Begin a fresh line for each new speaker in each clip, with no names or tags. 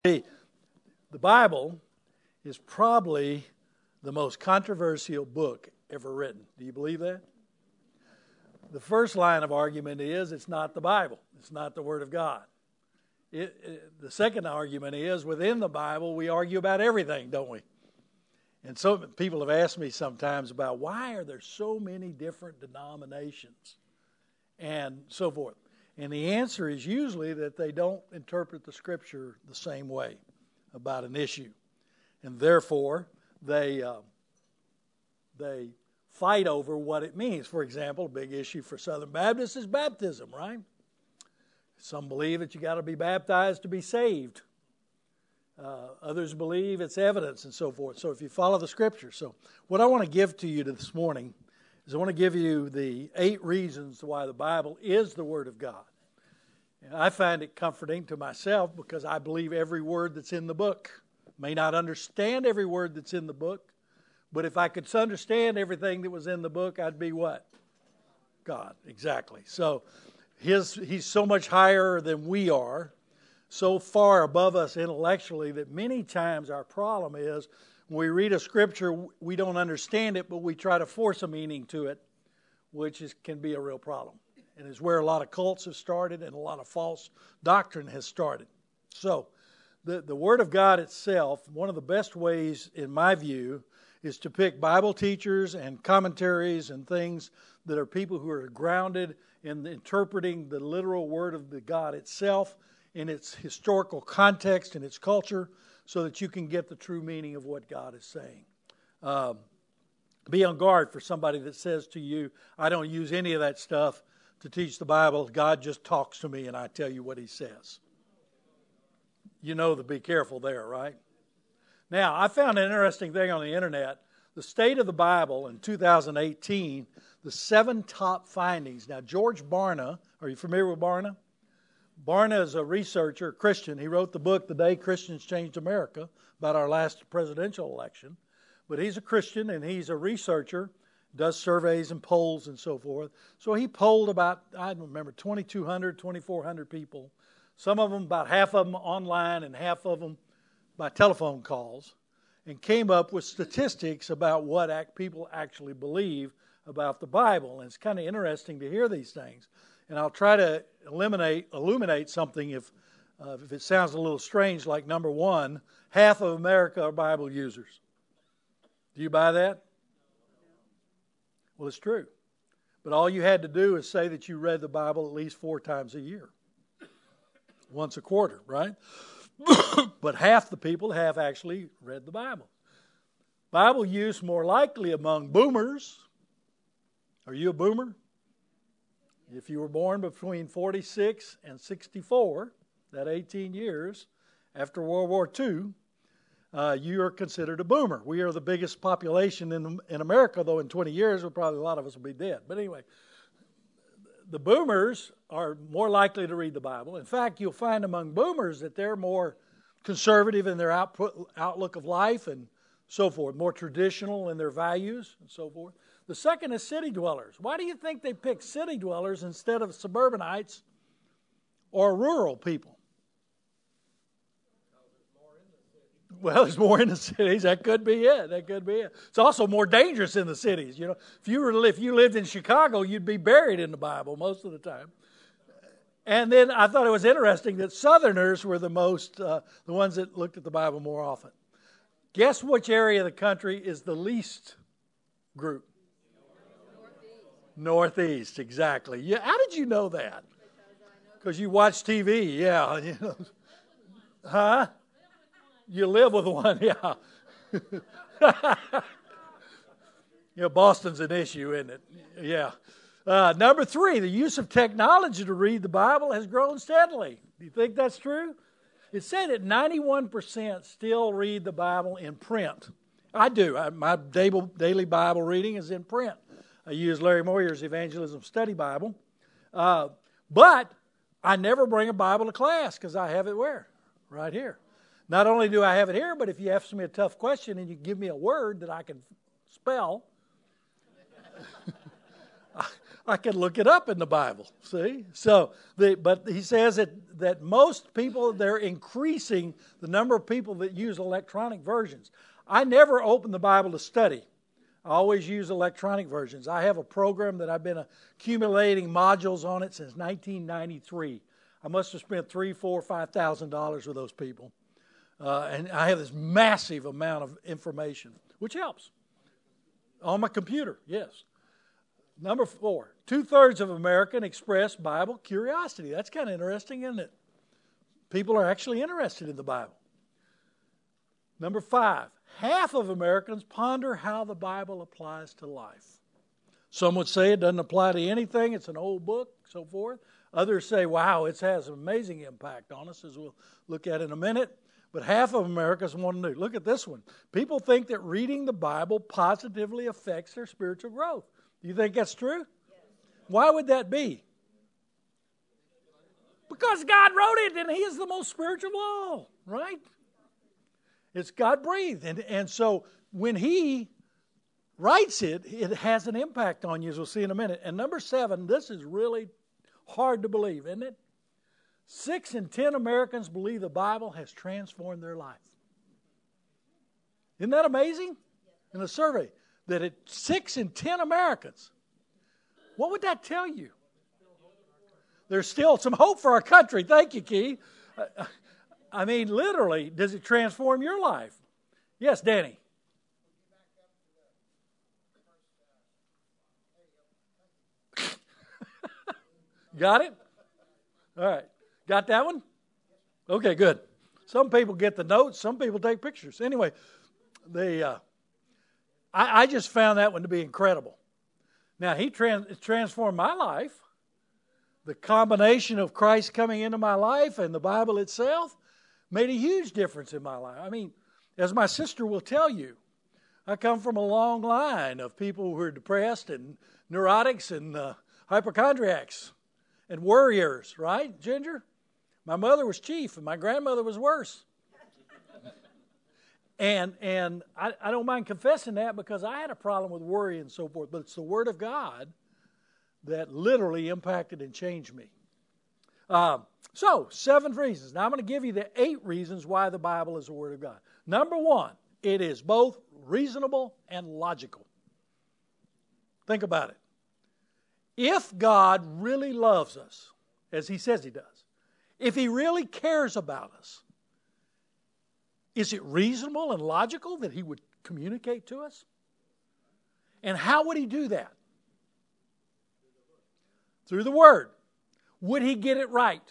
The Bible is probably the most controversial book ever written. Do you believe that? The first line of argument is it's not the Bible. It's not the Word of God. The second argument is within the Bible we argue about everything, don't we? And so people have asked me sometimes about why are there so many different denominations and so forth. And the answer is usually that they don't interpret the Scripture the same way about an issue. And therefore, they fight over what it means. For example, a big issue for Southern Baptists is baptism, right? Some believe that you got to be baptized to be saved. Others believe it's evidence and so forth. So if you follow the Scripture. So what I want to give to you this morning is I want to give you the 8 reasons why the Bible is the Word of God. And I find it comforting to myself because I believe every word that's in the book. May not understand every word that's in the book, but if I could understand everything that was in the book, I'd be what? God, exactly. So He's so much higher than we are, so far above us intellectually that many times our problem is when we read a scripture, we don't understand it, but we try to force a meaning to it, which can be a real problem. And is where a lot of cults have started and a lot of false doctrine has started. So the Word of God itself, one of the best ways, in my view, is to pick Bible teachers and commentaries and things that are people who are grounded in interpreting the literal Word of the God itself in its historical context and its culture so that you can get the true meaning of what God is saying. Be on guard for somebody that says to you, I don't use any of that stuff to teach the Bible. God just talks to me and I tell you what He says. You know to be careful there, right? Now, I found an interesting thing on the internet. The State of the Bible in 2018, the 7 top findings. Now, George Barna, are you familiar with Barna? Barna is a researcher, a Christian. He wrote the book, The Day Christians Changed America, about our last presidential election. But he's a Christian and he's a researcher, does surveys and polls and so forth. So he polled about, I don't remember, 2,200, 2,400 people. Some of them, about half of them online and half of them by telephone calls, and came up with statistics about what people actually believe about the Bible. And it's kind of interesting to hear these things. And I'll try to illuminate something if it sounds a little strange, like number 1, half of America are Bible users. Do you buy that? Well, it's true. But all you had to do is say that you read the Bible at least 4 times a year. Once a quarter, right? But half the people have actually read the Bible. Bible use more likely among boomers. Are you a boomer? If you were born between 46 and 64, that 18 years after World War II, you are considered a boomer. We are the biggest population in America, though in 20 years, probably a lot of us will be dead. But anyway, the boomers are more likely to read the Bible. In fact, you'll find among boomers that they're more conservative in their outlook of life and so forth, more traditional in their values and so forth. The second is city dwellers. Why do you think they pick city dwellers instead of suburbanites or rural people? Well, there's more in the cities. That could be it. It's also more dangerous in the cities. You know, if you lived in Chicago, you'd be buried in the Bible most of the time. And then I thought it was interesting that Southerners were the ones that looked at the Bible more often. Guess which area of the country is the least group? Northeast, exactly. Yeah, how did you know that? Because you watch TV, yeah. You know. Huh? You live with one, yeah. You know, Boston's an issue, isn't it? Yeah. Number 3, the use of technology to read the Bible has grown steadily. Do you think that's true? It said that 91% still read the Bible in print. I do. My daily Bible reading is in print. I use Larry Moyer's Evangelism Study Bible. But I never bring a Bible to class because I have it where? Right here. Not only do I have it here, but if you ask me a tough question and you give me a word that I can spell, I can look it up in the Bible, see? But he says that most people, they're increasing the number of people that use electronic versions. I never open the Bible to study. I always use electronic versions. I have a program that I've been accumulating modules on it since 1993. I must have spent $3,000, $4,000, $5,000 with those people. And I have this massive amount of information, which helps. On my computer, yes. Number 4, 2/3 of Americans express Bible curiosity. That's kind of interesting, isn't it? People are actually interested in the Bible. Number 5, half of Americans ponder how the Bible applies to life. Some would say it doesn't apply to anything, it's an old book, so forth. Others say, wow, it has an amazing impact on us, as we'll look at in a minute. But half of Americans want to know. Look at this one. People think that reading the Bible positively affects their spiritual growth. Do you think that's true? Yes. Why would that be? Because God wrote it and He is the most spiritual of all, right? It's God-breathed. And so when He writes it, it has an impact on you, as we'll see in a minute. And number 7, this is really hard to believe, isn't it? 6 in 10 Americans believe the Bible has transformed their life. Isn't that amazing? In a survey, that 6 in 10 Americans. What would that tell you? There's still some hope for our country. Thank you, Keith. I mean, literally, does it transform your life? Yes, Danny. Got it? All right. Got that one? Okay, good. Some people get the notes. Some people take pictures. Anyway, I just found that one to be incredible. Now, He transformed my life. The combination of Christ coming into my life and the Bible itself made a huge difference in my life. I mean, as my sister will tell you, I come from a long line of people who are depressed and neurotics and hypochondriacs and worriers, right, Ginger? My mother was chief and my grandmother was worse. And I don't mind confessing that because I had a problem with worry and so forth, but it's the Word of God that literally impacted and changed me. So, 7 reasons. Now I'm going to give you the 8 reasons why the Bible is the Word of God. Number 1, it is both reasonable and logical. Think about it. If God really loves us, as He says He does, if He really cares about us, is it reasonable and logical that He would communicate to us? And how would He do that? Through the Word. Would He get it right?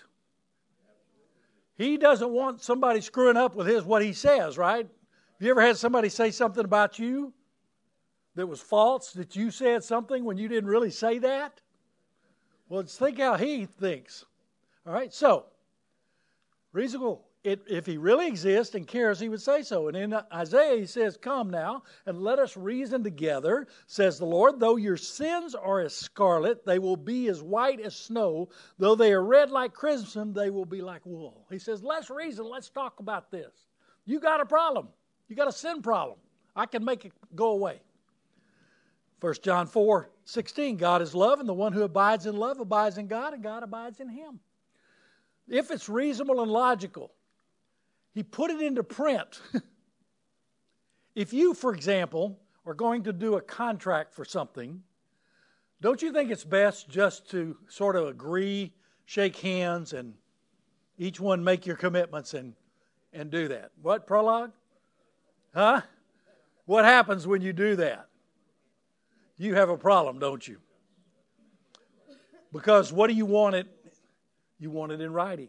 He doesn't want somebody screwing up with what He says, right? Have you ever had somebody say something about you that was false, that you said something when you didn't really say that? Well, let's think how He thinks. All right, so, reasonable. If He really exists and cares, He would say so. And in Isaiah, He says, come now, and let us reason together, says the Lord. Though your sins are as scarlet, they will be as white as snow. Though they are red like crimson, they will be like wool. He says, let's reason, let's talk about this. You got a problem. You got a sin problem. I can make it go away. 1 John 4:16, God is love, and the one who abides in love abides in God, and God abides in him. If it's reasonable and logical, He put it into print. If you, for example, are going to do a contract for something, don't you think it's best just to sort of agree, shake hands, and each one make your commitments and do that? What, Prologue? Huh? What happens when you do that? You have a problem, don't you? Because what do you want it? You want it in writing.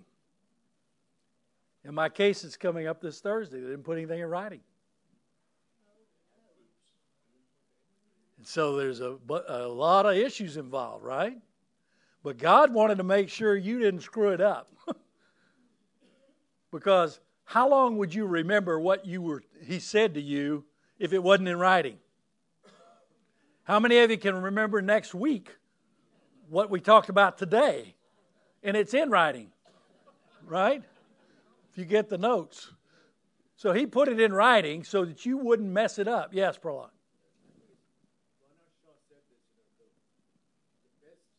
In my case, it's coming up this Thursday. They didn't put anything in writing. And so there's a lot of issues involved, right? But God wanted to make sure you didn't screw it up. Because how long would you remember what He said to you if it wasn't in writing? How many of you can remember next week what we talked about today? And it's in writing, right? If you get the notes. So He put it in writing so that you wouldn't mess it up. Yes, Prologue.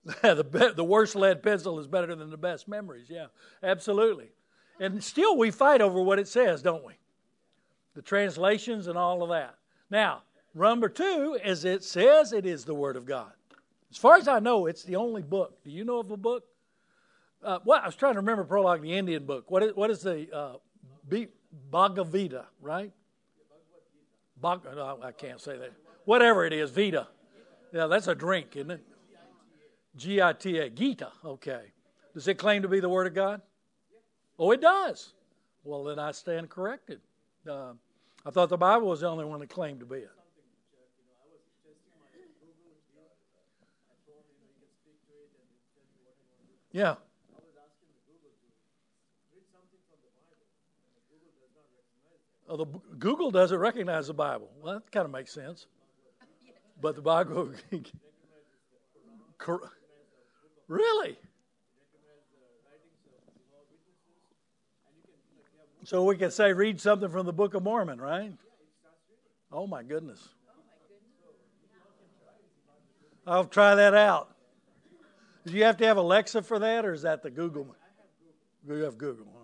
The worst lead pencil is better than the best memories. Yeah, absolutely. And still we fight over what it says, don't we? The translations and all of that. Now, number 2 is it says it is the Word of God. As far as I know, it's the only book. Do you know of a book? I was trying to remember prologue, the Indian book. What is the Bhagavad Gita, right? I can't say that. Whatever it is, Vita. Yeah, that's a drink, isn't it? Gita, Gita. Okay. Does it claim to be the Word of God? Oh, it does. Well, then I stand corrected. I thought the Bible was the only one that claimed to be it. Yeah. Oh, Google doesn't recognize the Bible. Well, that kind of makes sense. But the Bible... Really? So we can say read something from the Book of Mormon, right? Oh, my goodness. I'll try that out. Do you have to have Alexa for that, or is that the Google? You have Google, all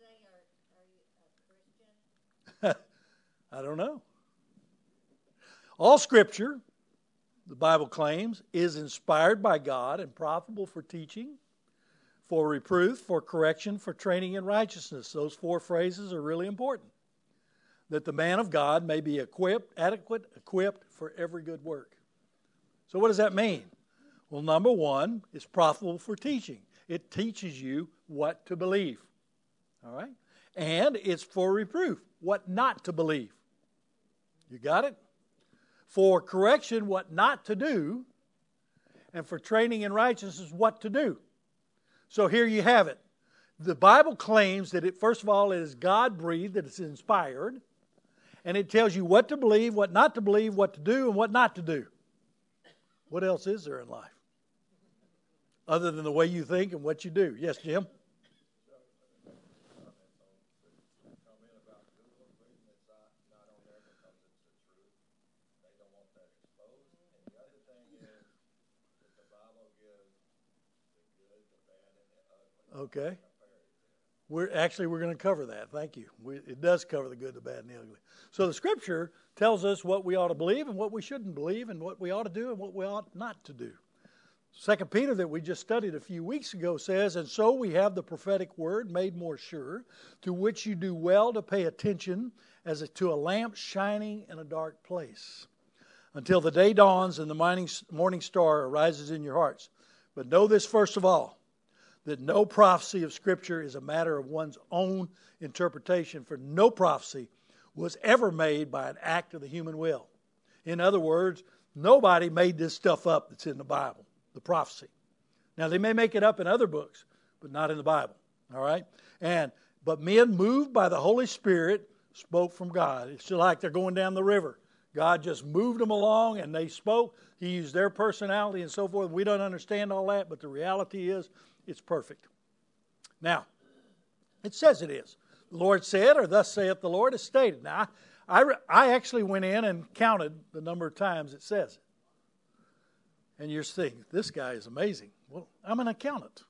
right. I don't know. All Scripture, the Bible claims, is inspired by God and profitable for teaching, for reproof, for correction, for training in righteousness. Those 4 phrases are really important. That the man of God may be equipped for every good work. So what does that mean? Well, number 1, it's profitable for teaching. It teaches you what to believe. All right? And it's for reproof, what not to believe. You got it? For correction, what not to do. And for training in righteousness, what to do. So here you have it. The Bible claims that first of all, it is God-breathed, that it's inspired. And it tells you what to believe, what not to believe, what to do, and what not to do. What else is there in life? Other than the way you think and what you do. Yes, Jim? Okay. We're going to cover that. Thank you. It does cover the good, the bad, and the ugly. So the Scripture tells us what we ought to believe and what we shouldn't believe, and what we ought to do and what we ought not to do. 2 Peter that we just studied a few weeks ago says, and so we have the prophetic word made more sure, to which you do well to pay attention as to a lamp shining in a dark place, until the day dawns and the morning star arises in your hearts. But know this first of all, that no prophecy of Scripture is a matter of one's own interpretation, for no prophecy was ever made by an act of the human will. In other words, nobody made this stuff up that's in the Bible, the prophecy. Now, they may make it up in other books, but not in the Bible, all right? But men moved by the Holy Spirit spoke from God. It's just like they're going down the river. God just moved them along and they spoke. He used their personality and so forth. We don't understand all that, but the reality is it's perfect. Now, it says it is. The Lord said, or thus saith the Lord, is stated. Now, I actually went in and counted the number of times it says it. And you're thinking, this guy is amazing. Well, I'm an accountant.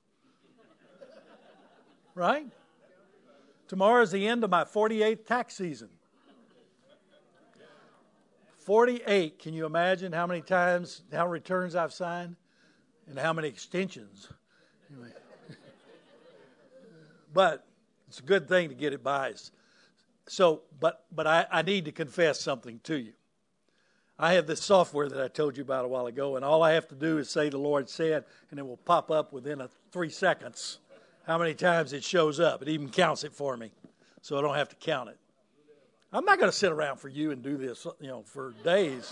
Right? Tomorrow is the end of my 48th tax season. 48. Can you imagine how many times, how returns I've signed? And how many extensions? Anyway. But it's a good thing to get it by. So, but I need to confess something to you. I have this software that I told you about a while ago, and all I have to do is say the Lord said, and it will pop up within 3 seconds how many times it shows up. It even counts it for me, so I don't have to count it. I'm not going to sit around for you and do this, for days.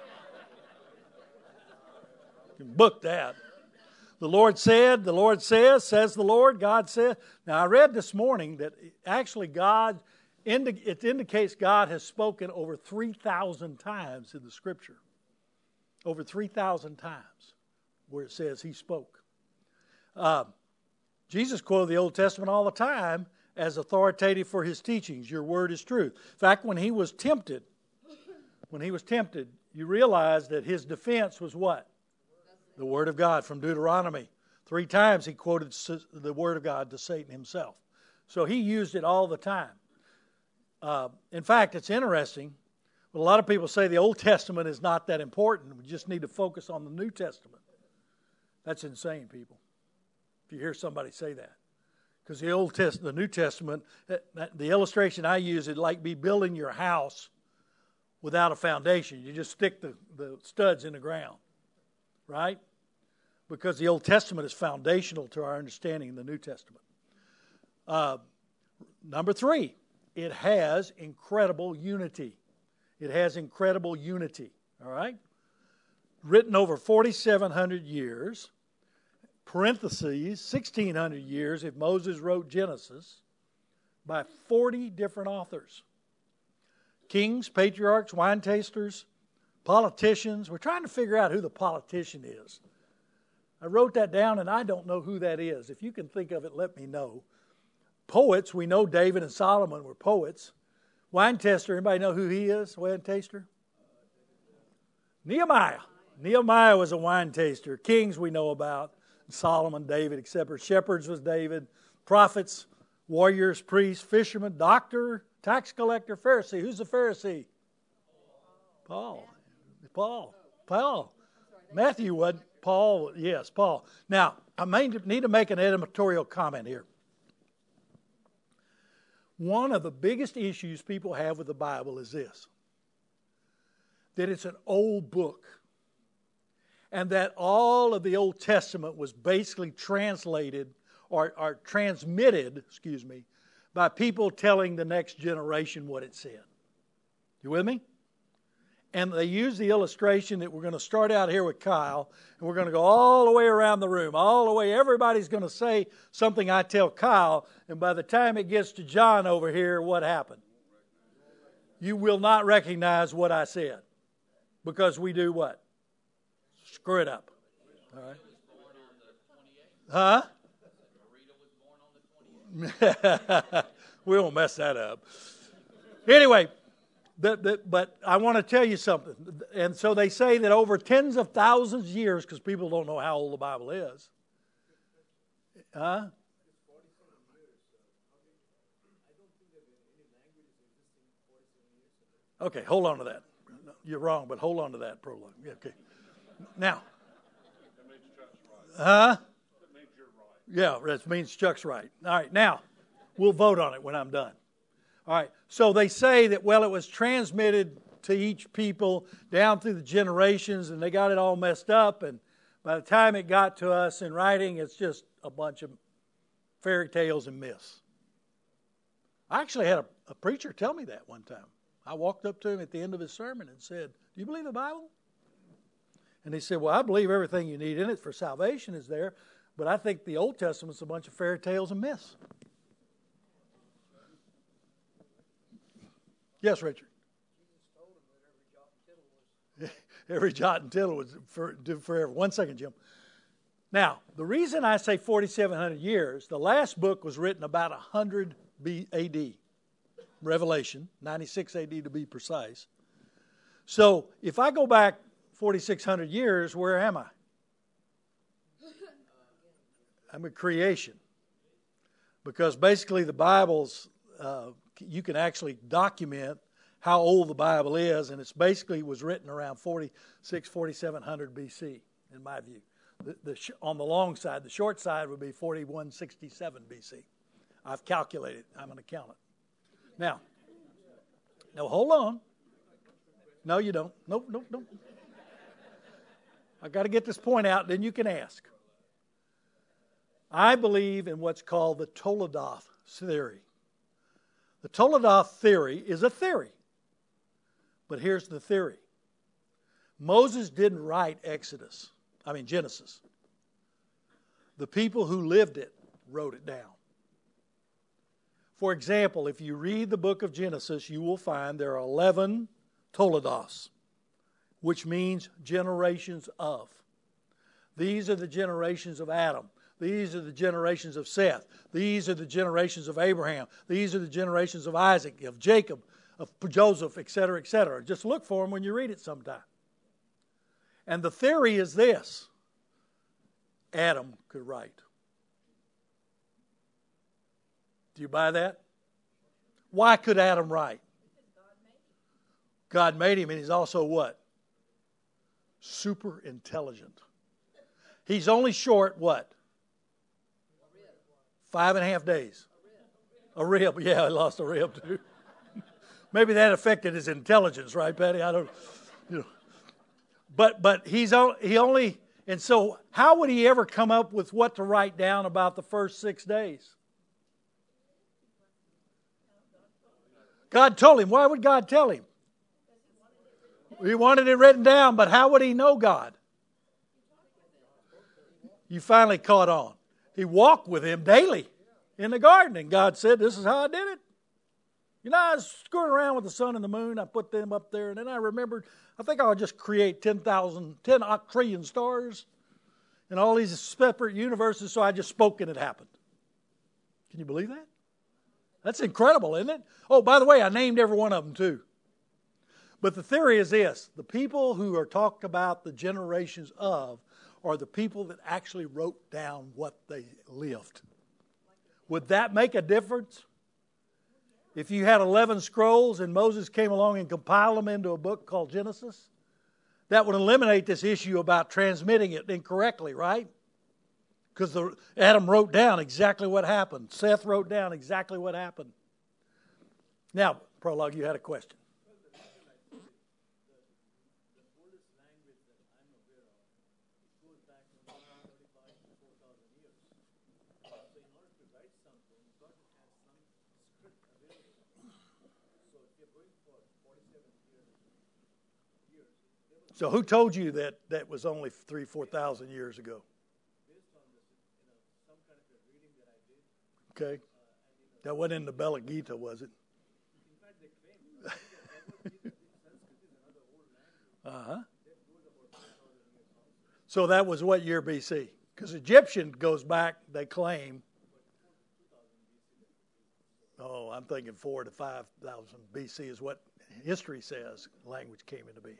You can book that. The Lord said, the Lord says the Lord, God said. Now, I read this morning that actually it indicates God has spoken over 3,000 times in the Scripture. Over 3,000 times where it says He spoke. Jesus quoted the Old Testament all the time as authoritative for His teachings. Your word is truth. In fact, when He was tempted, you realize that His defense was what? The Word of God from Deuteronomy. 3 times he quoted the Word of God to Satan himself. So he used it all the time. In fact, it's interesting. A lot of people say the Old Testament is not that important. We just need to focus on the New Testament. That's insane, people. If you hear somebody say that. Because the New Testament, the illustration I use is like be building your house without a foundation. You just stick the studs in the ground. Right? Because the Old Testament is foundational to our understanding of the New Testament. Number 3, it has incredible unity. It has incredible unity. All right? Written over 4,700 years, parentheses, 1,600 years if Moses wrote Genesis, by 40 different authors. Kings, patriarchs, wine tasters, politicians. We're trying to figure out who the politician is. I wrote that down and I don't know who that is. If you can think of it, let me know. Poets, we know David and Solomon were poets. Wine taster, anybody know who he is? Wine taster? Nehemiah. Nehemiah was a wine taster. Kings we know about. Solomon, David, etc. Shepherds was David. Prophets, warriors, priests, fishermen, doctor, tax collector, Pharisee. Who's the Pharisee? Paul. Matthew wasn't. Paul, yes, Paul. Now, I need to make an editorial comment here. One of the biggest issues people have with the Bible is this, that it's an old book, and that all of the Old Testament was basically translated or transmitted, by people telling the next generation what it said. You with me? And they use the illustration that we're going to start out here with Kyle, and we're going to go all the way around the room, all the way. Everybody's going to say something I tell Kyle, and by the time it gets to John over here, what happened? You will not recognize what I said, because we do what? Screw it up. All right. Huh? We won't mess that up. Anyway. But I want to tell you something. And so they say that over tens of thousands of years, because people don't know how old the Bible is. Okay, hold on to that. You're wrong, but hold on to that prologue. Yeah, okay. Now. That means you're right. Yeah, that means Chuck's right. All right, now, we'll vote on it when I'm done. All right, so they say that, well, it was transmitted to each people down through the generations, and they got it all messed up, and by the time it got to us in writing, it's just a bunch of fairy tales and myths. I actually had a preacher tell me that one time. I walked up to him at the end of his sermon and said, "Do you believe the Bible?" And he said, "Well, I believe everything you need in it for salvation is there, but I think the Old Testament's a bunch of fairy tales and myths." Yes, Richard. Every jot and tittle was forever. 1 second, Jim. Now, the reason I say 4,700 years, the last book was written about 100 AD. Revelation, 96 AD to be precise. So, if I go back 4,600 years, where am I? I'm a creation. Because basically the Bible's... you can actually document how old the Bible is, and it's basically was written around 4,700 BC, in my view. On the long side, the short side would be 4167 BC. I've calculated. I'm an accountant. Now, hold on. No, you don't. Nope. I've got to get this point out, then you can ask. I believe in what's called the Toledoth theory. The Toledoth theory is a theory. But here's the theory. Moses didn't write Genesis. The people who lived it wrote it down. For example, if you read the book of Genesis, you will find there are 11 Toledoths, which means generations of. These are the generations of Adam. These are the generations of Seth. These are the generations of Abraham. These are the generations of Isaac, of Jacob, of Joseph, etc., etc. Just look for them when you read it sometime. And the theory is this, Adam could write. Do you buy that? Why could Adam write? God made him, and he's also what? Super intelligent. He's only short what? 5.5 days. A rib. Yeah, I lost a rib too. Maybe that affected his intelligence, right, Patty? I don't. You know. But he only. And so, how would he ever come up with what to write down about the first 6 days? God told him. Why would God tell him? He wanted it written down, but how would he know God? You finally caught on. He walked with him daily in the garden, and God said, this is how I did it. You know, I was screwing around with the sun and the moon. I put them up there, and then I remembered, I think I'll just create 10 octillion stars and all these separate universes, so I just spoke and it happened. Can you believe that? That's incredible, isn't it? Oh, by the way, I named every one of them too. But the theory is this: the people who are talked about the generations of are the people that actually wrote down what they lived. Would that make a difference? If you had 11 scrolls and Moses came along and compiled them into a book called Genesis, that would eliminate this issue about transmitting it incorrectly, right? Because Adam wrote down exactly what happened. Seth wrote down exactly what happened. Now, Prologue, you had a question. So who told you that that was only 3,000-4,000 years ago? Okay. That wasn't in the Bhagavad Gita, was it? Uh-huh. So that was what year BC? Because Egyptian goes back, they claim, I'm thinking 4,000 to 5,000 BC is what history says language came into being.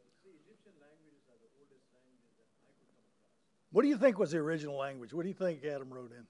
What do you think was the original language? What do you think Adam wrote in?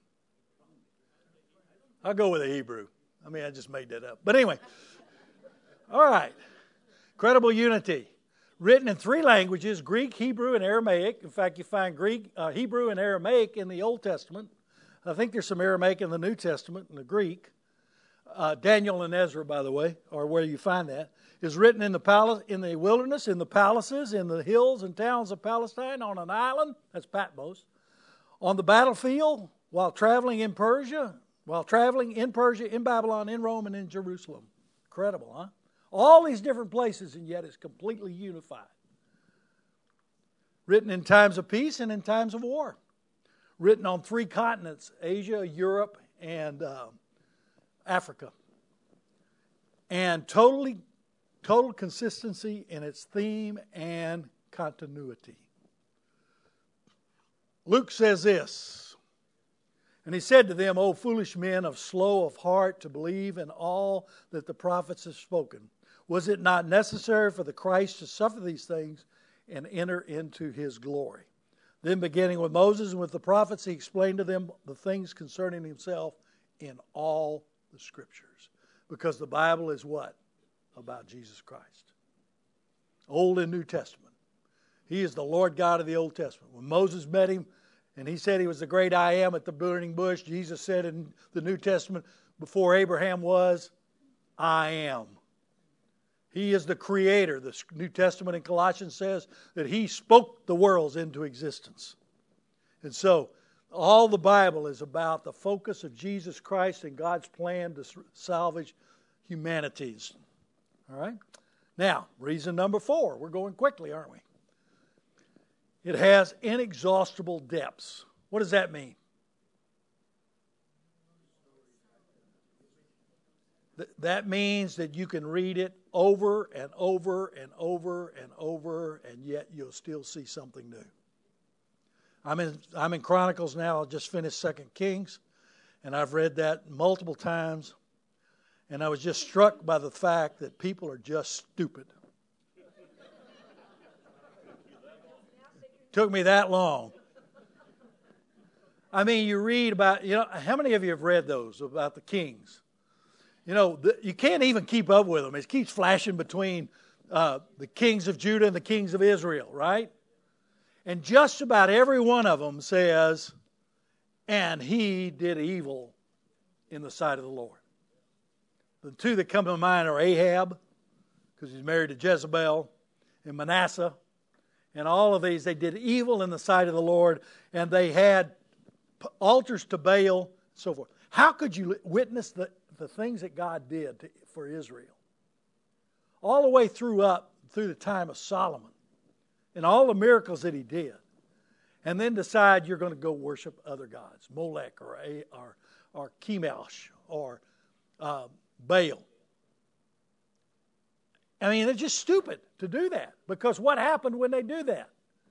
I'll go with the Hebrew. I mean, I just made that up. But anyway. All right. Credible unity. Written in 3 languages, Greek, Hebrew, and Aramaic. In fact, you find Greek, Hebrew, and Aramaic in the Old Testament. I think there's some Aramaic in the New Testament and the Greek. Daniel and Ezra, by the way, are where you find that. Is written in the palace, in the wilderness, in the palaces, in the hills and towns of Palestine, on an island, that's Patmos, on the battlefield, while traveling in Persia, in Babylon, in Rome, and in Jerusalem. Incredible, huh? All these different places, and yet it's completely unified. Written in times of peace and in times of war. Written on 3 continents, Asia, Europe, and Africa. And total consistency in its theme and continuity. Luke says this, and he said to them, O foolish men of slow of heart to believe in all that the prophets have spoken. Was it not necessary for the Christ to suffer these things and enter into his glory? Then beginning with Moses and with the prophets, he explained to them the things concerning himself in all the Scriptures. Because the Bible is what? About Jesus Christ. Old and New Testament. He is the Lord God of the Old Testament. When Moses met him and he said he was the great I am at the burning bush, Jesus said in the New Testament, before Abraham was, I am. He is the creator. The New Testament in Colossians says that he spoke the worlds into existence. And so, all the Bible is about the focus of Jesus Christ and God's plan to salvage humanities. All right? Now, reason number 4. We're going quickly, aren't we? It has inexhaustible depths. What does that mean? That means that you can read it over and over and over and over, and yet you'll still see something new. I'm in Chronicles now. I just finished 2 Kings, and I've read that multiple times. And I was just struck by the fact that people are just stupid. Took me that long. I mean, you read about, how many of you have read those about the kings? You can't even keep up with them. It keeps flashing between the kings of Judah and the kings of Israel, right? And just about every one of them says, and he did evil in the sight of the Lord. The two that come to mind are Ahab, because he's married to Jezebel, and Manasseh. And all of these, they did evil in the sight of the Lord, and they had altars to Baal, and so forth. How could you witness the things that God did for Israel? All the way through the time of Solomon, and all the miracles that he did. And then decide you're going to go worship other gods, Molech or Chemosh or Baal. I mean, it's just stupid to do that. Because what happened when they do that?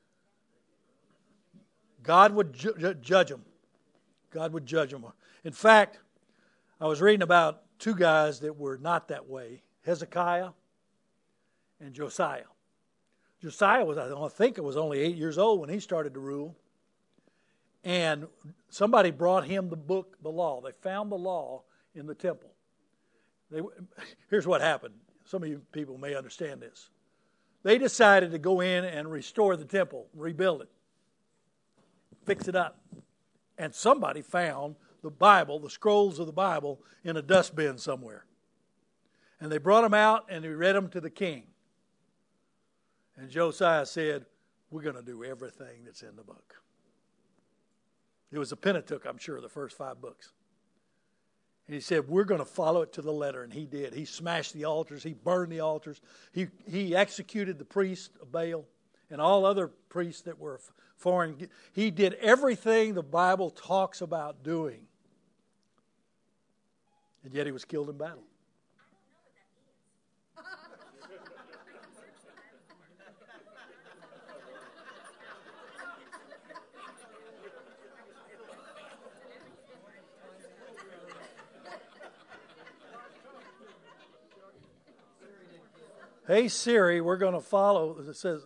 God would judge them. God would judge them. In fact, I was reading about two guys that were not that way. Hezekiah and Josiah. Josiah was, I think it was only 8 years old when he started to rule. And somebody brought him the book, the law. They found the law in the temple. Here's what happened. Some of you people may understand this. They decided to go in and restore the temple, rebuild it, fix it up. And somebody found the Bible, the scrolls of the Bible, in a dustbin somewhere. And they brought them out and they read them to the king. And Josiah said, we're going to do everything that's in the book. It was the Pentateuch, I'm sure, the first 5 books. And he said, we're going to follow it to the letter. And he did. He smashed the altars. He burned the altars. He executed the priests of Baal and all other priests that were foreign. He did everything the Bible talks about doing. And yet he was killed in battle. Hey Siri, we're going to follow. It says,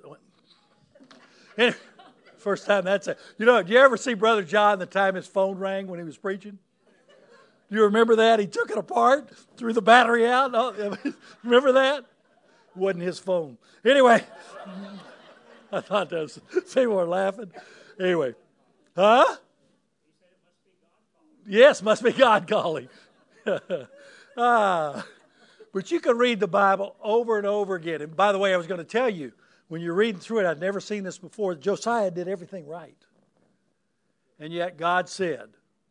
first time that's it. Did you ever see Brother John the time his phone rang when he was preaching? Do you remember that? He took it apart, threw the battery out. Oh, remember that? It wasn't his phone. Anyway, I thought that was, people were laughing. Anyway, huh? Yes, must be God calling. But you can read the Bible over and over again. And by the way, I was going to tell you, when you're reading through it, I'd never seen this before. Josiah did everything right. And yet God said,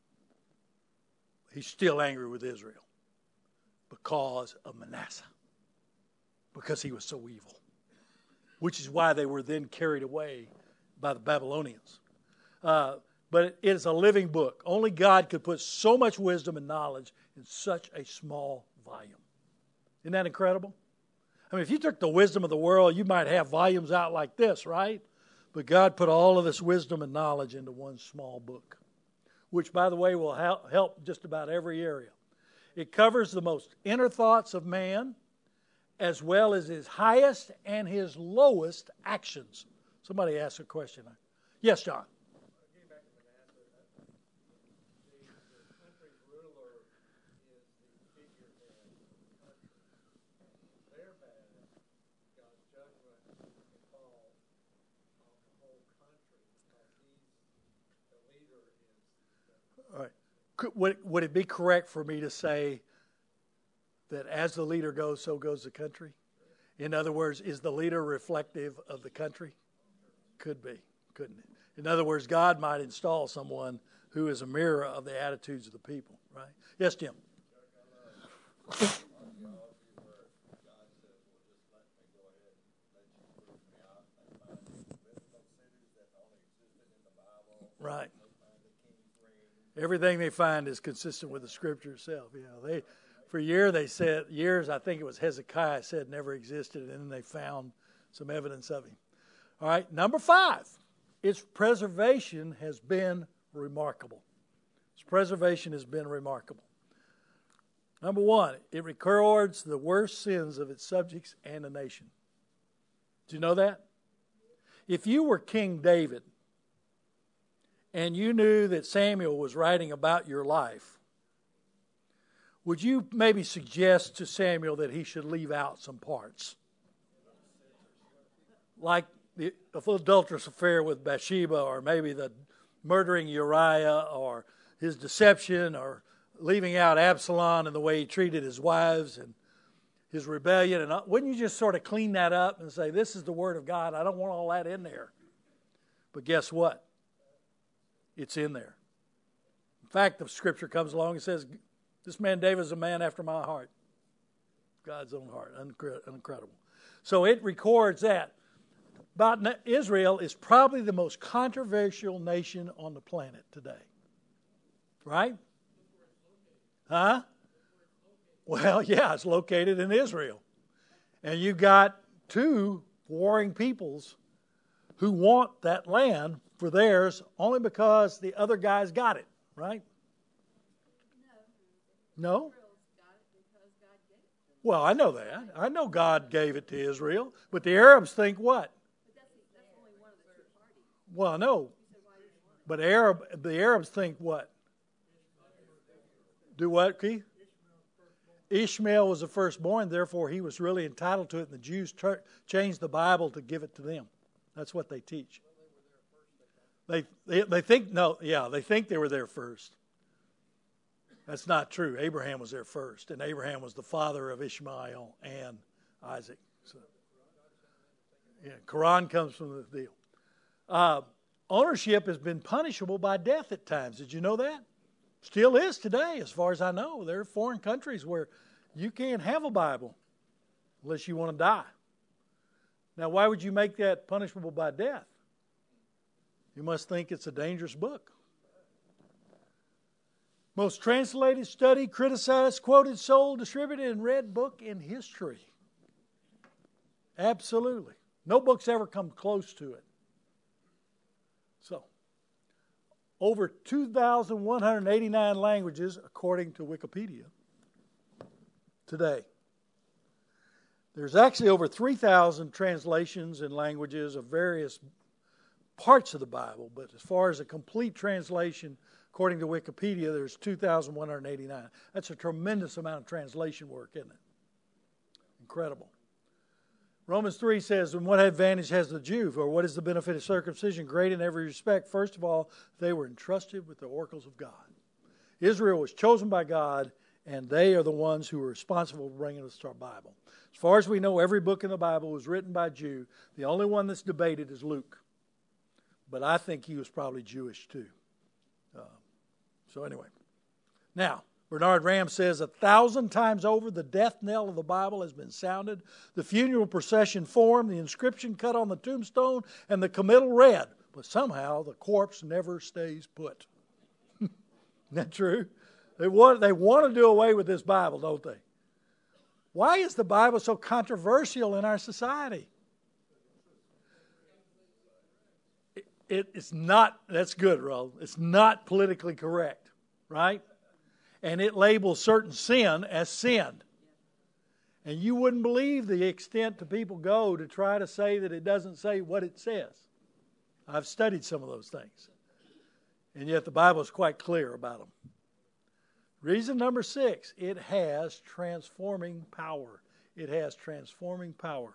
he's still angry with Israel because of Manasseh. Because he was so evil. Which is why they were then carried away by the Babylonians. But it is a living book. Only God could put so much wisdom and knowledge in such a small volume. Isn't that incredible? I mean, if you took the wisdom of the world, you might have volumes out like this, right? But God put all of this wisdom and knowledge into one small book, which, by the way, will help just about every area. It covers the most inner thoughts of man, as well as his highest and his lowest actions. Somebody asked a question. Yes, John. All right. Would it be correct for me to say that as the leader goes, so goes the country? In other words, is the leader reflective of the country? Could be, couldn't it? In other words, God might install someone who is a mirror of the attitudes of the people, right? Yes, Jim. Right. Everything they find is consistent with the Scripture itself. For years, I think it was Hezekiah said never existed, and then they found some evidence of him. All right, number 5, its preservation has been remarkable. Its preservation has been remarkable. Number 1, it records the worst sins of its subjects and the nation. Do you know that? If you were King David, and you knew that Samuel was writing about your life, would you maybe suggest to Samuel that he should leave out some parts? Like the adulterous affair with Bathsheba, or maybe the murdering Uriah, or his deception, or leaving out Absalom and the way he treated his wives and his rebellion. And wouldn't you just sort of clean that up and say, this is the Word of God, I don't want all that in there? But guess what? It's in there. In fact, the Scripture comes along and says, this man David is a man after my heart. God's own heart. Incredible. So it records that. About Israel is probably the most controversial nation on the planet today. Right? Huh? Well, yeah, it's located in Israel. And you got two warring peoples who want that land for theirs only because the other guys got it, right? No? Well, I know that. I know God gave it to Israel. But the Arabs think what? Well, I know. But the Arabs think what? Do what, Keith? Ishmael was the firstborn, therefore he was really entitled to it, and the Jews changed the Bible to give it to them. That's what they teach. They think they think they were there first. That's not true. Abraham was there first, and Abraham was the father of Ishmael and Isaac. So, yeah, Quran comes from the deal. Ownership has been punishable by death at times. Did you know that? Still is today, as far as I know. There are foreign countries where you can't have a Bible unless you want to die. Now, why would you make that punishable by death? You must think it's a dangerous book. Most translated, studied, criticized, quoted, sold, distributed, and read book in history. Absolutely. No book's ever come close to it. So, over 2,189 languages, according to Wikipedia, today. There's actually over 3,000 translations in languages of various parts of the Bible, but as far as a complete translation, according to Wikipedia, there's 2,189. That's a tremendous amount of translation work, isn't it? Incredible. Romans 3 says, and what advantage has the Jew, or what is the benefit of circumcision? Great in every respect. First of all, they were entrusted with the oracles of God. Israel was chosen by God, and they are the ones who are responsible for bringing us our Bible. As far as we know, every book in the Bible was written by a Jew. The only one that's debated is Luke. But I think he was probably Jewish too. So anyway. Now, Bernard Ram says 1,000 times over the death knell of the Bible has been sounded, the funeral procession formed, the inscription cut on the tombstone, and the committal read. But somehow the corpse never stays put. Isn't that true? They want to do away with this Bible, don't they? Why is the Bible so controversial in our society? It's not, that's good, Ro. It's not politically correct, right? And it labels certain sin as sin. And you wouldn't believe the extent to people go to try to say that it doesn't say what it says. I've studied some of those things. And yet the Bible is quite clear about them. Reason number 6, it has transforming power. It has transforming power.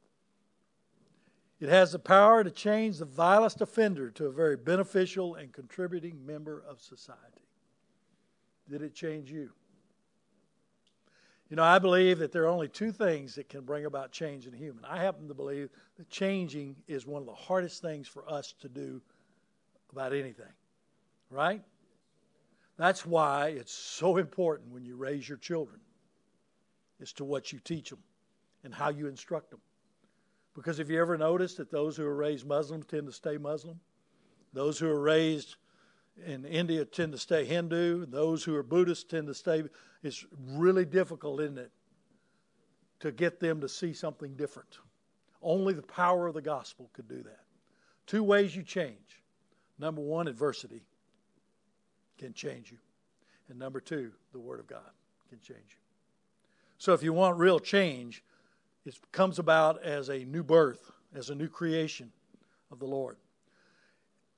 It has the power to change the vilest offender to a very beneficial and contributing member of society. Did it change you? You know, I believe that there are only 2 things that can bring about change in a human. I happen to believe that changing is one of the hardest things for us to do about anything. Right? That's why it's so important when you raise your children as to what you teach them and how you instruct them. Because have you ever noticed that those who are raised Muslim tend to stay Muslim? Those who are raised in India tend to stay Hindu. And those who are Buddhist tend to stay. It's really difficult, isn't it, to get them to see something different. Only the power of the gospel could do that. 2 ways you change. Number 1, adversity can change you. And number 2, the Word of God can change you. So if you want real change, it comes about as a new birth, as a new creation of the Lord.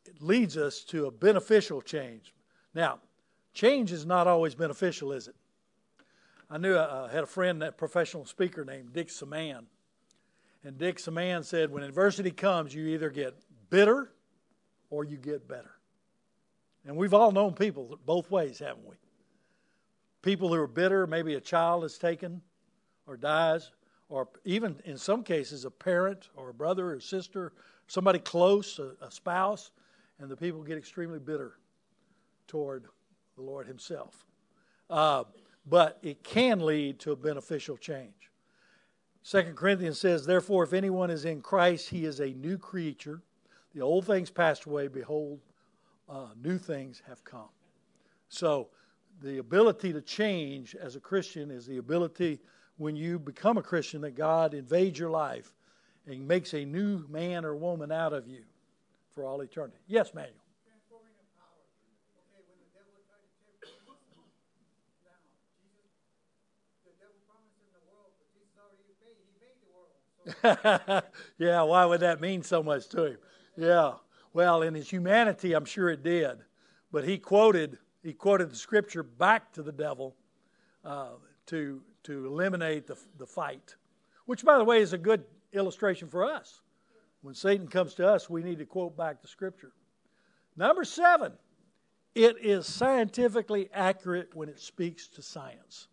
it leads us to a beneficial change. Now, change is not always beneficial, is it? I had a friend, that professional speaker named Dick Saman. And Dick Saman said, when adversity comes, you either get bitter or you get better. And we've all known people both ways, haven't we? People who are bitter, maybe a child is taken or dies, or even in some cases a parent or a brother or sister, somebody close, a spouse, and the people get extremely bitter toward the Lord himself. But it can lead to a beneficial change. 2 Corinthians says, therefore, if anyone is in Christ, he is a new creature. The old things passed away, behold, new things have come. So the ability to change as a Christian is the ability, when you become a Christian, that God invades your life and makes a new man or woman out of you for all eternity. Yes, Manuel.
Transforming of power. Okay, when the devil tried to take Jesus, now Jesus, the devil promised him the world, but Jesus already paid. He made the world. So
Yeah, why would that mean so much to him? Yeah. Well, in his humanity, I'm sure it did. But he quoted the scripture back to the devil to eliminate the fight, which, by the way, is a good illustration for us. When Satan comes to us, we need to quote back the scripture. Number 7, it is scientifically accurate when it speaks to science.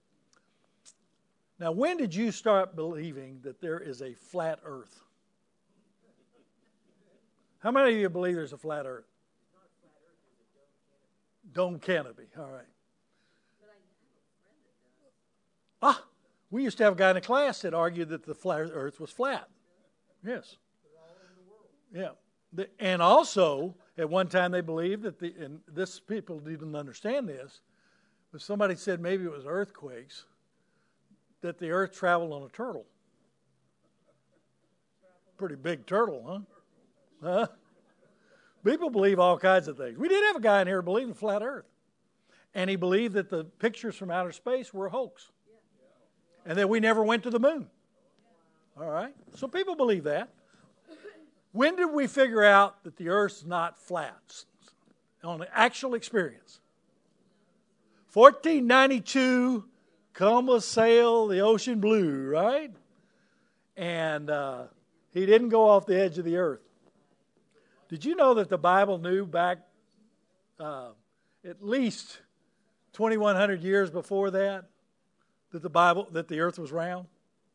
Now, when did you start believing that there is a flat earth? How many of you believe there's a flat earth?
not a flat earth, it's a dome canopy.
Dome canopy, all right.
But I have a friend that does.
We used to have a guy in the class that argued that the flat earth was flat. Yes.
They're all over the world.
Yeah. And also, at one time they believed that and this people didn't understand this, but somebody said maybe it was earthquakes, that the earth traveled on a turtle. Pretty big turtle, huh? People believe all kinds of things. We did have a guy in here who believed in the flat earth. And he believed that the pictures from outer space were a hoax. And that we never went to the moon. All right? So people believe that. When did we figure out that the earth's not flat? On an actual experience. 1492, Columbus sailed the ocean blue, right? And he didn't go off the edge of the earth. Did you know that the Bible knew back at least 2,100 years before that that the earth was round?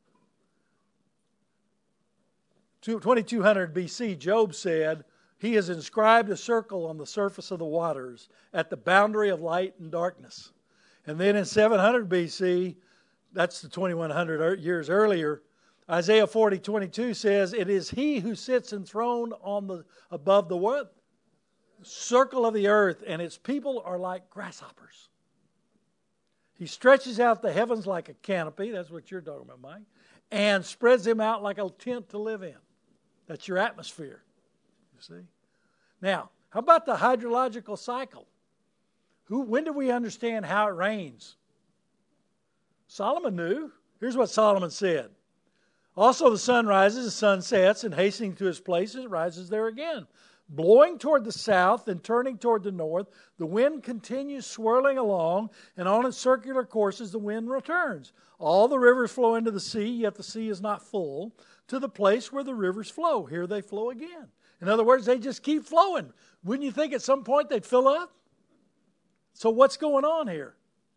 2200 BC, Job said, he has inscribed a circle on the surface of the waters at the boundary of light and darkness. And then in 700 BC, that's the 2,100 years earlier, Isaiah 40:22 says, it is he who sits enthroned above the what? Circle of the earth, and its people are like grasshoppers. He stretches out the heavens like a canopy, that's what you're talking about, Mike, and spreads them out like a tent to live in. That's your atmosphere, you see. Now, how about the hydrological cycle? When did we understand how it rains? Solomon knew. Here's what Solomon said. Also the sun rises, the sun sets, and hastening to his place, it rises there again. Blowing toward the south and turning toward the north, the wind continues swirling along, and on its circular courses the wind returns. All the rivers flow into the sea, yet the sea is not full, to the place where the rivers flow. Here they flow again. In other words, they just keep flowing. Wouldn't you think at some point they'd fill up? So what's going on here?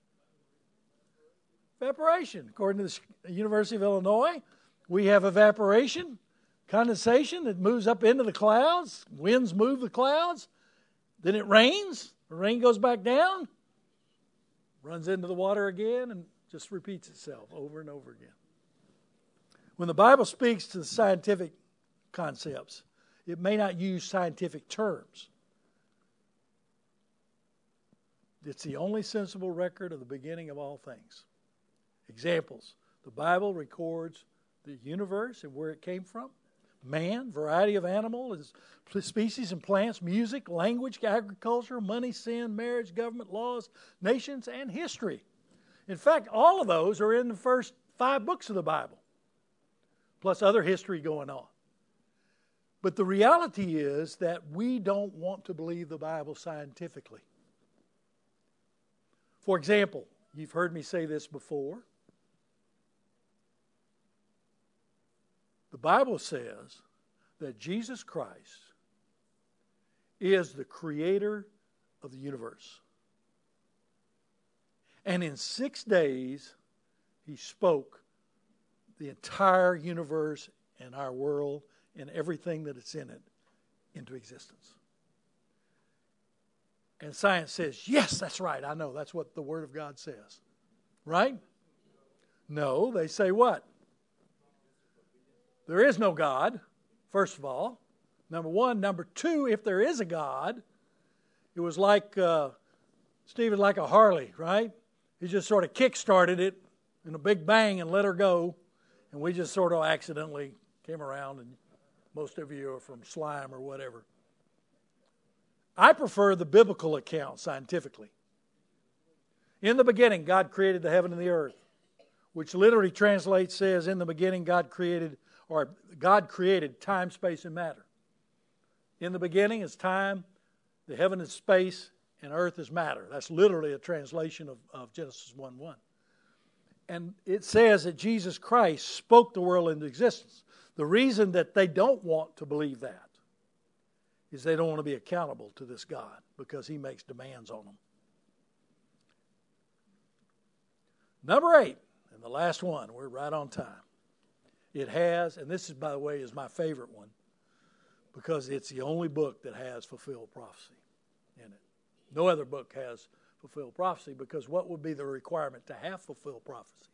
Evaporation. According to the University of Illinois, we have evaporation, condensation that moves up into the clouds. Winds move the clouds. Then it rains. The rain goes back down, runs into the water again, and just repeats itself over and over again. When the Bible speaks to the scientific concepts, it may not use scientific terms. It's the only sensible record of the beginning of all things. Examples. The Bible records the universe and where it came from. Man, variety of animals, species and plants, music, language, agriculture, money, sin, marriage, government, laws, nations, and history. In fact, all of those are in the first 5 books of the Bible, plus other history going on. But the reality is that we don't want to believe the Bible scientifically. For example, you've heard me say this before. The Bible says that Jesus Christ is the creator of the universe. And in 6 days, He spoke the entire universe and our world and everything that is in it into existence. And science says, yes, that's right. I know. That's what the Word of God says. Right? No, they say what? There is no God, first of all. Number one. Number two, if there is a God, it was like, Stephen, like a Harley, right? He just sort of kick-started it in a big bang and let her go. And we just sort of accidentally came around, and most of you are from slime or whatever. I prefer the biblical account scientifically. In the beginning, God created the heaven and the earth, which literally translates, says, in the beginning God created time, space, and matter. In the beginning is time, the heaven is space, and earth is matter. That's literally a translation of Genesis 1:1. And it says that Jesus Christ spoke the world into existence. The reason that they don't want to believe that is they don't want to be accountable to this God because He makes demands on them. Number 8, and the last one, we're right on time. It has, and this is, by the way, is my favorite one because it's the only book that has fulfilled prophecy in it. No other book has fulfilled prophecy because what would be the requirement to have fulfilled prophecy?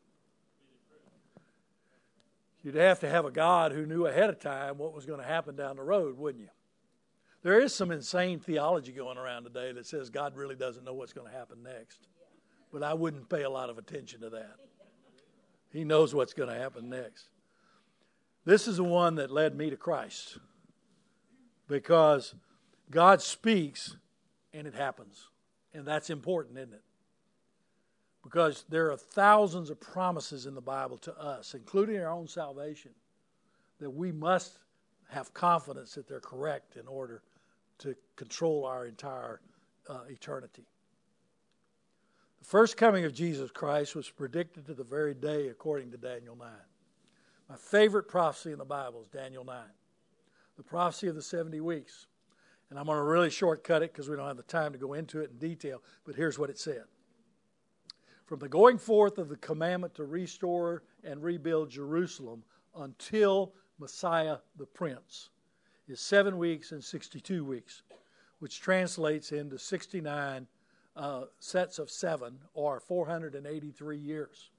You'd have to have a God who knew ahead of time what was going to happen down the road, wouldn't you? There is some insane theology going around today that says God really doesn't know what's going to happen next. But I wouldn't pay a lot of attention to that. He knows what's going to happen next. This is the one that led me to Christ because God speaks and it happens. And that's important, isn't it? Because there are thousands of promises in the Bible to us, including our own salvation, that we must have confidence that they're correct in order to control our entire eternity. The first coming of Jesus Christ was predicted to the very day according to Daniel 9. My favorite prophecy in the Bible is Daniel 9, the prophecy of the 70 weeks. And I'm going to really shortcut it because we don't have the time to go into it in detail, but here's what it said. From the going forth of the commandment to restore and rebuild Jerusalem until Messiah the Prince is 7 weeks and 62 weeks, which translates into 69 sets of 7 or 483 years.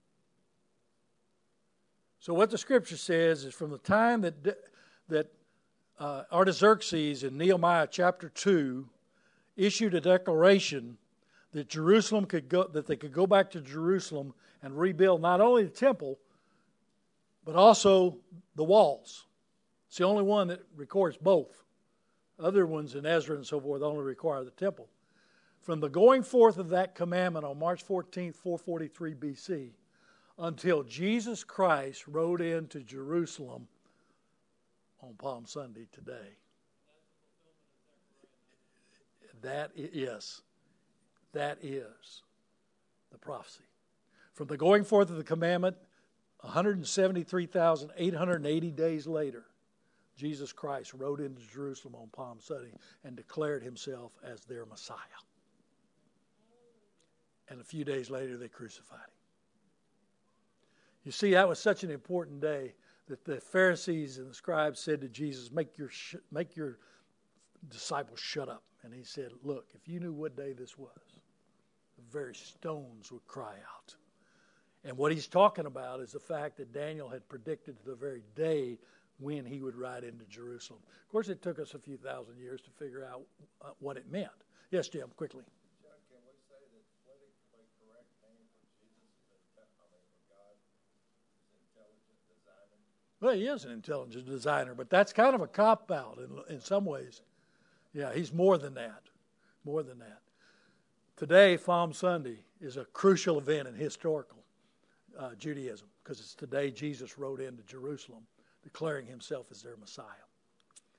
So what the Scripture says is from the time that Artaxerxes in Nehemiah chapter 2 issued a declaration that they could go back to Jerusalem and rebuild not only the temple, but also the walls. It's the only one that records both. Other ones in Ezra and so forth only require the temple. From the going forth of that commandment on March 14th, 443 BC, until Jesus Christ rode into Jerusalem on Palm Sunday today. That is the prophecy. From the going forth of the commandment, 173,880 days later, Jesus Christ rode into Jerusalem on Palm Sunday and declared Himself as their Messiah. And a few days later, they crucified Him. You see, that was such an important day that the Pharisees and the scribes said to Jesus, make your disciples shut up. And He said, look, if you knew what day this was, the very stones would cry out. And what He's talking about is the fact that Daniel had predicted the very day when He would ride into Jerusalem. Of course, it took us a few thousand years to figure out what it meant. Yes, Jim, quickly.
John, can we say that politically correct name for Jesus is God is intelligent designer?
Well, He is an intelligent designer, but that's kind of a cop-out in some ways. Yeah, He's more than that. More than that. Today, Palm Sunday is a crucial event in historical Judaism because it's the day Jesus rode into Jerusalem, declaring Himself as their Messiah.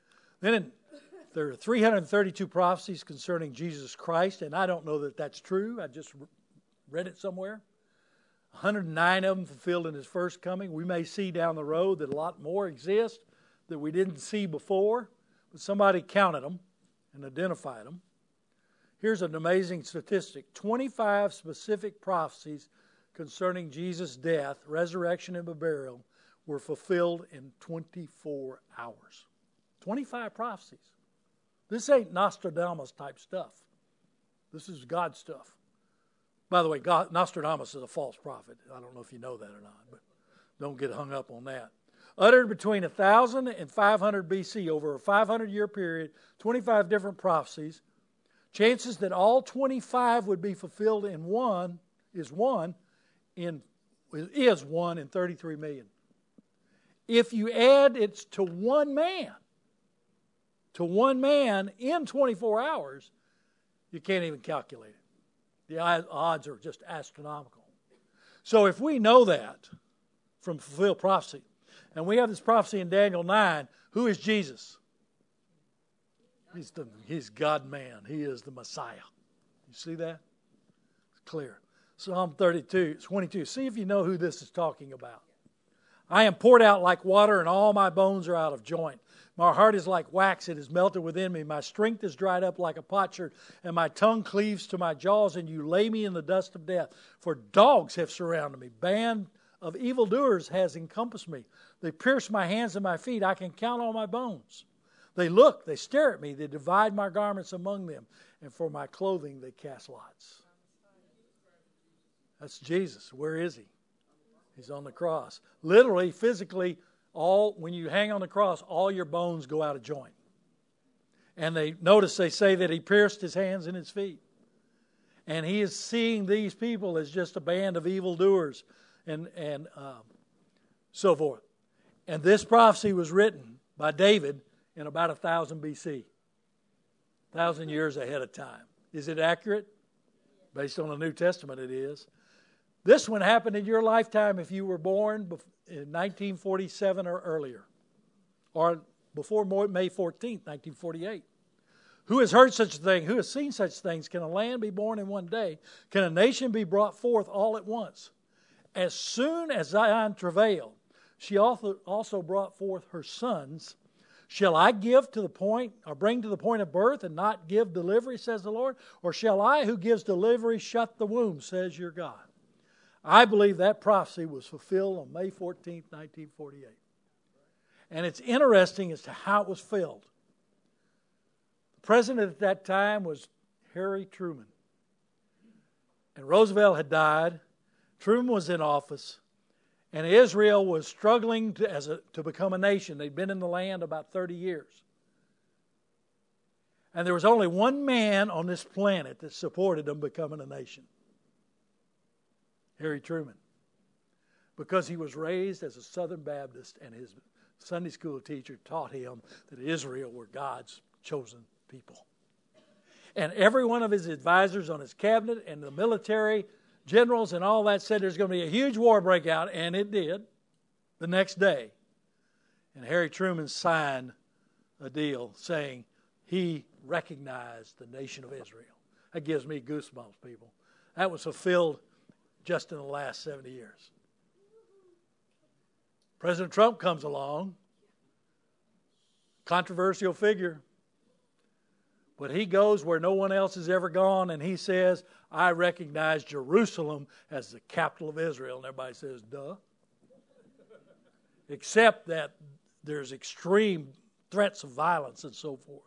Then there are 332 prophecies concerning Jesus Christ, and I don't know that that's true. I just read it somewhere. 109 of them fulfilled in His first coming. We may see down the road that a lot more exist that we didn't see before, but somebody counted them and identified them. Here's an amazing statistic. 25 specific prophecies concerning Jesus' death, resurrection, and burial were fulfilled in 24 hours. 25 prophecies. This ain't Nostradamus type stuff. This is God stuff. By the way, Nostradamus is a false prophet. I don't know if you know that or not, but don't get hung up on that. Uttered between 1000 and 500 BC, over a 500-year period, 25 different prophecies. Chances that all 25 would be fulfilled in one is 1 in 33 million. If you add it to one man in 24 hours, you can't even calculate it. The odds are just astronomical. So if we know that from fulfilled prophecy, and we have this prophecy in Daniel 9, who is Jesus? He's God-man. He is the Messiah. You see that? It's clear. Psalm 22. See if you know who this is talking about. I am poured out like water, and all my bones are out of joint. My heart is like wax, it is melted within me. My strength is dried up like a potsherd, and my tongue cleaves to my jaws, and you lay me in the dust of death. For dogs have surrounded me. Band of evildoers has encompassed me. They pierce my hands and my feet. I can count all my bones. They look, they stare at me. They divide my garments among them, and for my clothing they cast lots. That's Jesus. Where is He? He's on the cross. Literally, physically, when you hang on the cross, all your bones go out of joint. And they say that He pierced His hands and His feet. And He is seeing these people as just a band of evildoers and so forth. And this prophecy was written by David in about 1000 BC. 1,000 years ahead of time. Is it accurate? Based on the New Testament, it is. This one happened in your lifetime if you were born in 1947 or earlier, or before May 14th, 1948. Who has heard such a thing? Who has seen such things? Can a land be born in one day? Can a nation be brought forth all at once? As soon as Zion travailed, she also brought forth her sons. Shall I give to the point, or bring to the point of birth and not give delivery, says the Lord? Or shall I, who gives delivery, shut the womb, says your God? I believe that prophecy was fulfilled on May 14th, 1948. And it's interesting as to how it was filled. The president at that time was Harry Truman. And Roosevelt had died. Truman was in office. And Israel was struggling to become a nation. They'd been in the land about 30 years. And there was only one man on this planet that supported them becoming a nation. Harry Truman. Because he was raised as a Southern Baptist, and his Sunday school teacher taught him that Israel were God's chosen people. And every one of his advisors on his cabinet and the military generals and all that said there's going to be a huge war breakout, and it did the next day. And Harry Truman signed a deal saying he recognized the nation of Israel. That gives me goosebumps, people. That was fulfilled just in the last 70 years. President Trump comes along, controversial figure, but he goes where no one else has ever gone, and he says, I recognize Jerusalem as the capital of Israel. And everybody says, duh. Except that there's extreme threats of violence and so forth.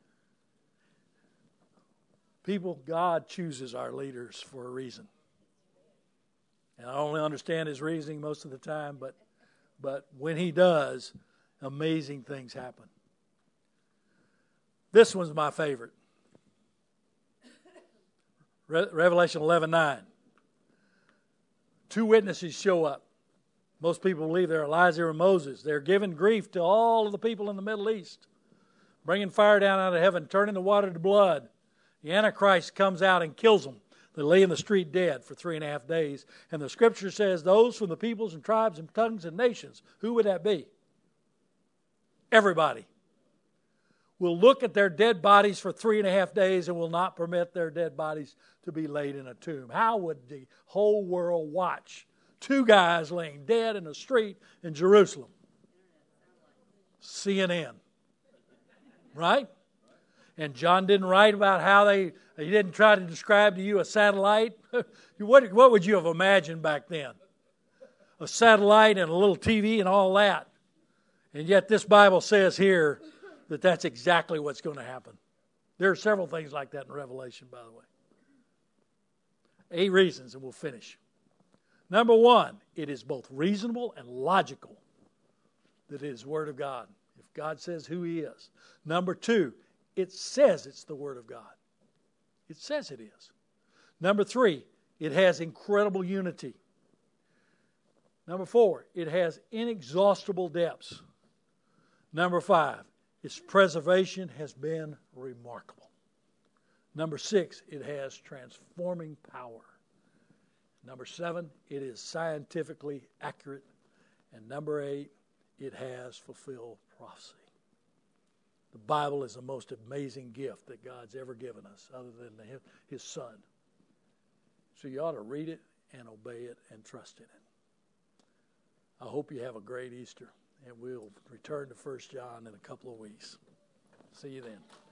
People, God chooses our leaders for a reason. And I don't understand His reasoning most of the time, but when He does, amazing things happen. This one's my favorite. Revelation 11:9. Two witnesses show up. Most people believe they're Elijah and Moses. They're giving grief to all of the people in the Middle East, bringing fire down out of heaven, turning the water to blood. The Antichrist comes out and kills them. They lay in the street dead for 3.5 days. And the Scripture says those from the peoples and tribes and tongues and nations, who would that be? Everybody will look at their dead bodies for 3.5 days and will not permit their dead bodies to be laid in a tomb. How would the whole world watch 2 guys laying dead in a street in Jerusalem? CNN. Right? And John didn't write about how he didn't try to describe to you a satellite. What would you have imagined back then? A satellite and a little TV and all that. And yet this Bible says here that that's exactly what's going to happen. There are several things like that in Revelation, by the way. 8 reasons, and we'll finish. Number 1, it is both reasonable and logical that it is Word of God, if God says who He is. Number 2, it says it's the Word of God. It says it is. Number 3, it has incredible unity. Number 4, it has inexhaustible depths. Number 5, its preservation has been remarkable. Number 6, it has transforming power. Number 7, it is scientifically accurate. And number 8, it has fulfilled prophecy. The Bible is the most amazing gift that God's ever given us, other than His Son. So you ought to read it and obey it and trust in it. I hope you have a great Easter, and we'll return to 1 John in a couple of weeks. See you then.